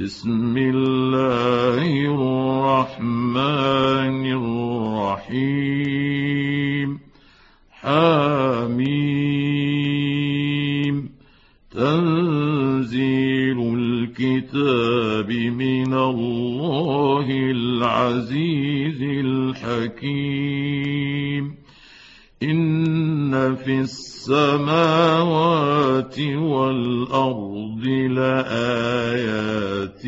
بسم الله الرحمن الرحيم. حميم. تنزيل الكتاب من الله العزيز الحكيم. إن في السماوات والأرض لآيات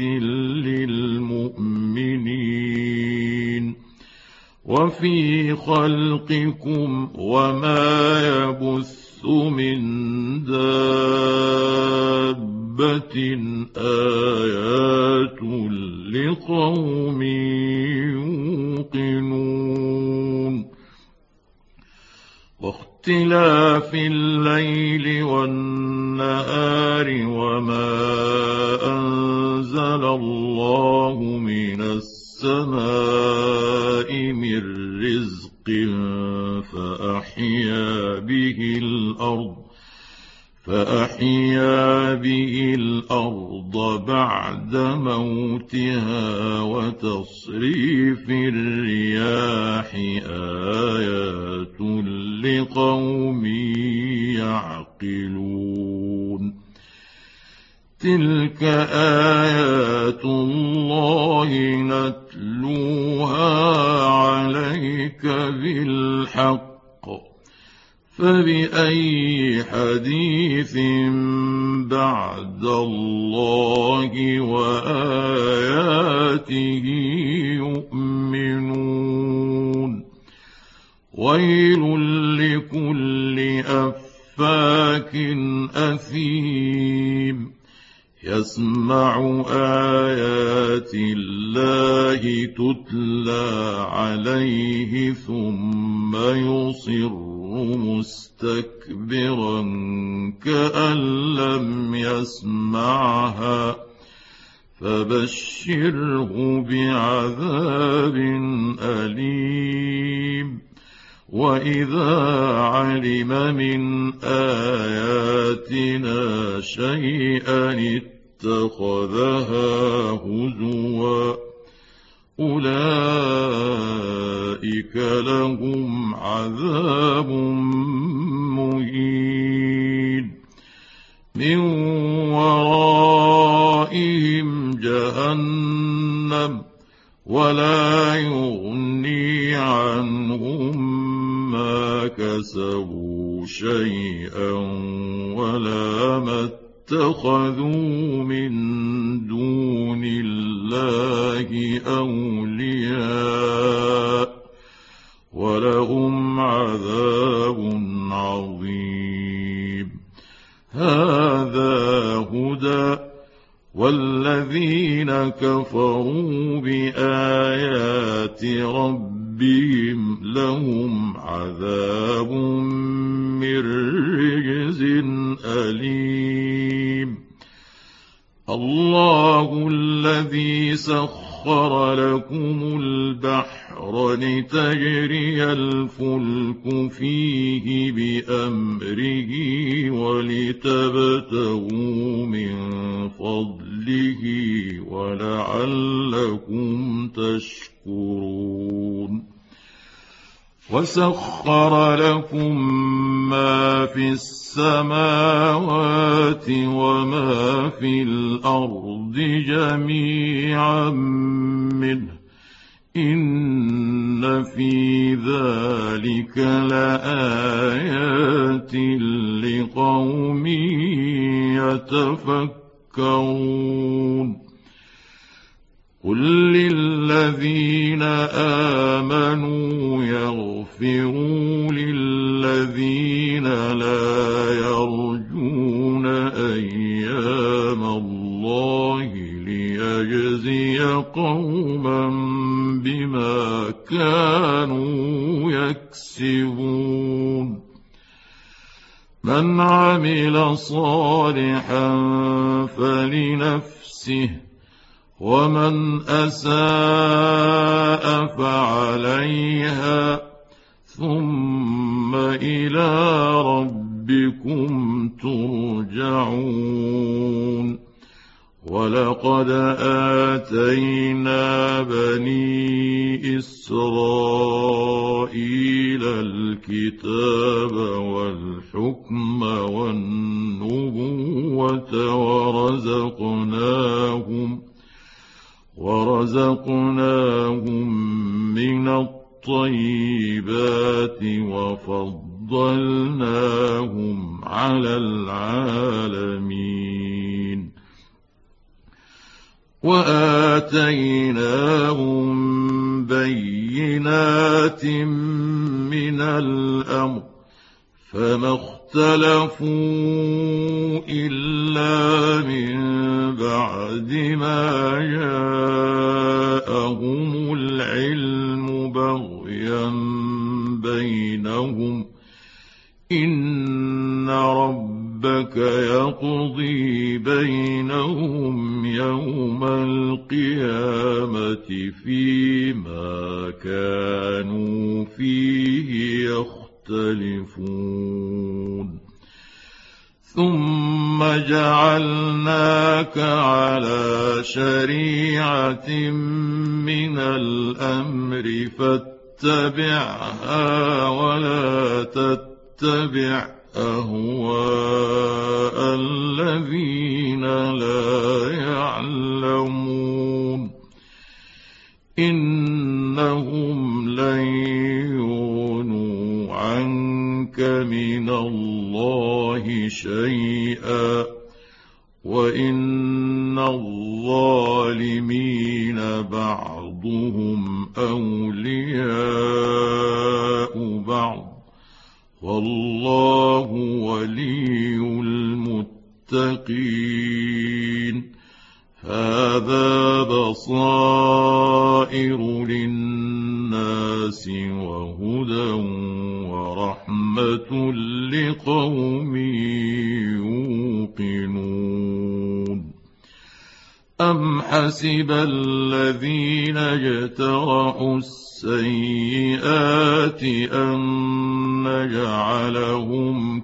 للمؤمنين وفي خلقكم وما يبث من دابة آيات لقوم يوقنون. واختلاف الليل والنهار وما أنزل الله من السماء من رزق فأحيا به الأرض بعد موتها وتصريف الرياح آيات لقوم يعقلون. تلك آيات الله نتلوها عليك بالحق فبأي حديث بعد الله وآياته يؤمنون. ويل لكل أفاك أثيم يسمع آيات الله تتلى عليه ثم يصر مستكبرا كأن لم يسمعها فبشره بعذاب أليم. وإذا علم من آياتنا شيئا اتخذها هزوا أولئك لهم عذاب مهين. من ورائهم جهنم ولا يغني عنهم ما كسبوا شيئا ولا ما اتخذوا من دون الله أولياء ولهم عذاب عظيم. هذا هدى والذين كفروا بآيات ربهم لهم عذاب من رجز أليم. الله الذي سخر لكم البحر لتجري الفلك فيه بأمره ولتبتغوا من فضله ولعلكم تشكرون. وسخر لكم ما في السماوات وما في الأرض جميعا منه إن في ذلك لآيات لقوم يتفكرون. قل للذين آمنوا يغفروا للذين لا يرجون أيام الله ليجزي قوما بما كانوا يكسبون. من عمل صالحا فلنفسه ومن أساء فعليها ثم إلى ربكم ترجعون. ولقد آتينا بني إسرائيل الكتاب والحكم والنبوة ورزقناهم من الطيبات وفضلناهم على العالمين وآتيناهم بينات من الأمر فما اختلفوا إلا من بعد ما جاءهم العلم بغيا بينهم إن ربك يقضي بينهم يوم القيامة فيما كانوا فيه يختلفون ثم جعلناك على شريعة من الأمر فاتبعها ولا تتبع أهواء الذين لا يعلمون إنهم لن يغنوا عنك من الله شيئا وإن الظالمين بعضهم أولياء بعض والله ولي المتقين هذا بصائر للناس وهدى ورحمة لقوم يوقنون أم حسب الذين اجترحوا السيئات أن نجعلهم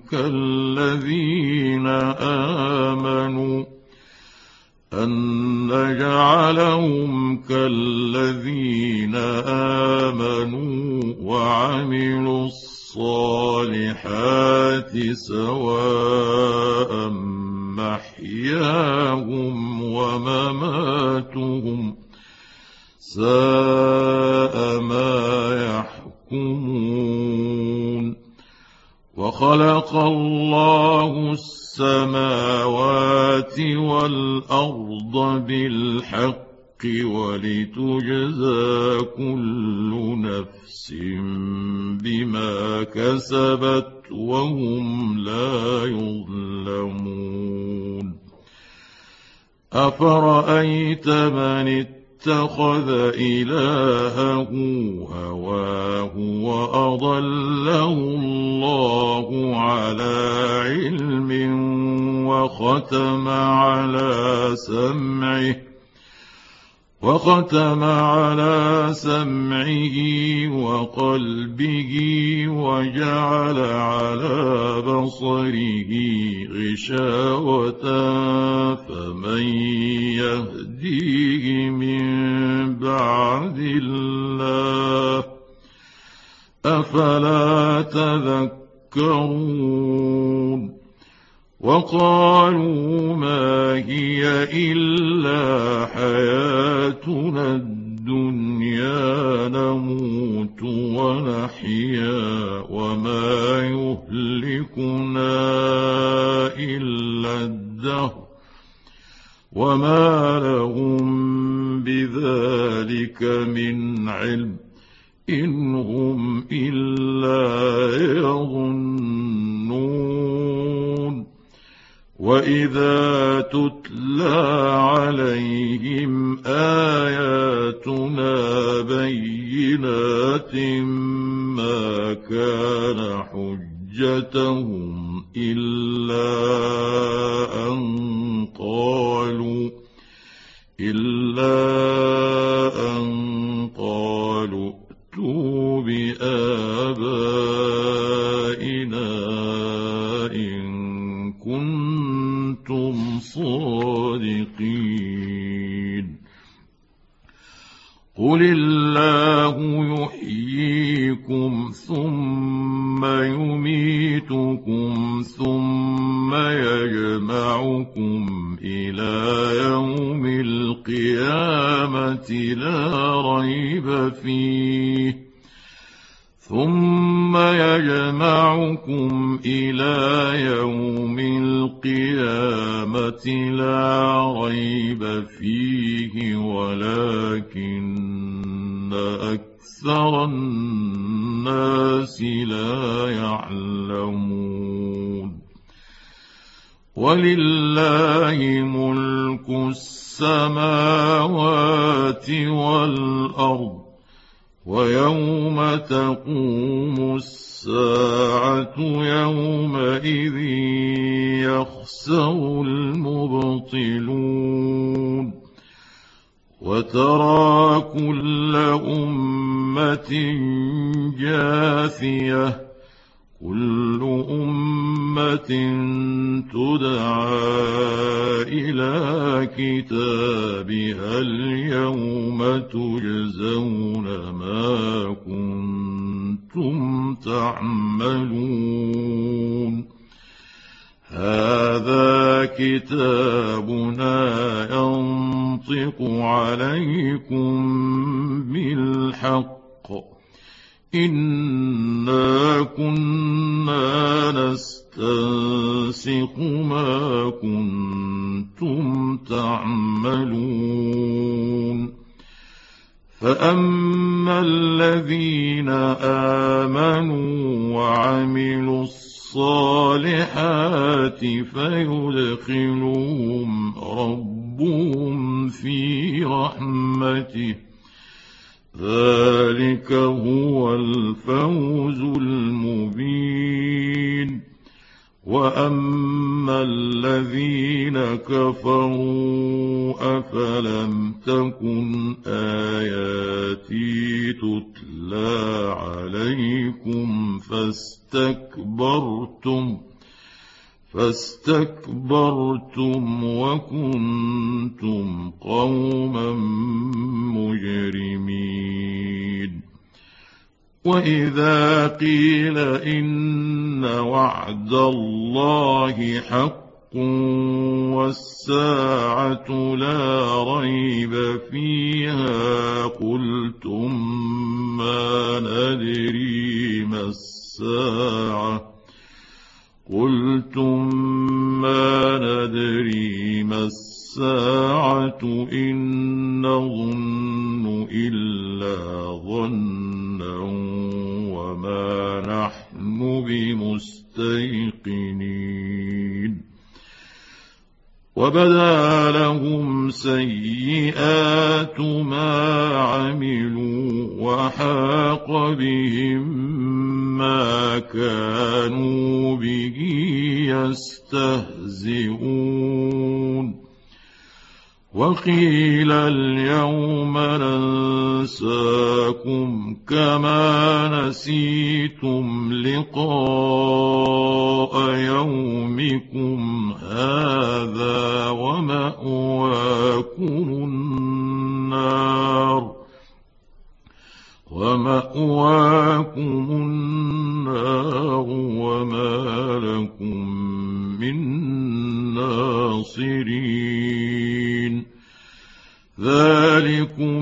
كالذين آمنوا وعملوا الصالحات سواء محياهم ومماتهم ساء ما يحكمون وخلق الله السماوات والأرض بالحق ولتجزى كل نفس بما كسبت وهم لا يظلمون أفرأيت من اتخذ إلهه هواه وأضله الله على علم وختم على سمعه وقلبه وجعل على بصره غشاوة فمن يهديه من بعد الله أفلا تذكرون وقالوا ما هي إلا حياتنا الدنيا نموت ونحيا وما يهلكنا إلا الدهر وما لهم بذلك من علم إن هم إلا يظنون وإذا تتلى عليهم آياتنا بينات ما كان حجتهم إلا أن قالوا ائتوا بآبائنا إن كنتم صادقين قل الله يحييكم ثم يميتكم ثم يجمعكم إلى يوم القيامة لا ريب فيه ثم يجمعكم إلى يوم القيامة لا ريب فيه ولكن أكثر الناس لا يعلمون ولله ملك السماوات والأرض ويوم تقوم الساعة يومئذ يخسر المبطلون وترى كل أمة جاثية كل أمة تدعى إلى كتابها اليوم تجزون ما كنتم تعملون هذا كتابنا ينطق عليكم بالحق إنا كنا نستنسخ ما كنتم تعملون فأما الذين آمنوا وعملوا الصالحات فيدخلهم ربهم في رحمته ذلك هو الفوز المبين وأما الذين كفروا أفلم تكن آياتي تتلى عليكم فاستكبرتم وكنتم قوما مجرمين وإذا قيل إن وعد الله حق والساعة لا ريب فيها قلتم ما ندري ما الساعة إن نظن إلا ظنا وما نحن بمستيقنين وبدا لهم سيئات ما عملوا وحاق بهم ما كانوا به يستهزئون وقيل اليوم ننساكم كما نسيتم لقاء يومكم هذا ومأواكم النار وما لكم من ناصرين ذلكم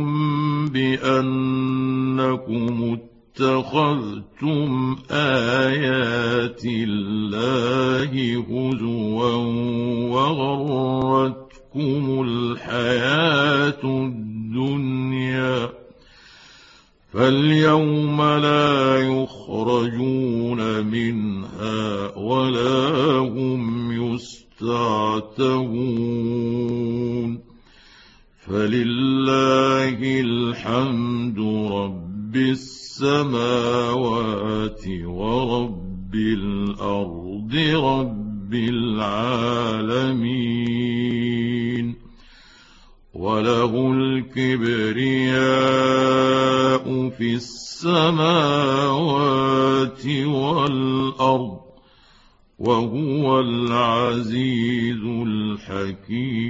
بأنكم اتخذتم آيات الله هزوا وغرتكم الحياة الدنيا فاليوم لا يخرجون منها ولا هم يستعتبون فلله الحمد رب السماوات ورب الأرض رب العالمين وله الكبرياء في السماوات والأرض وهو العزيز الحكيم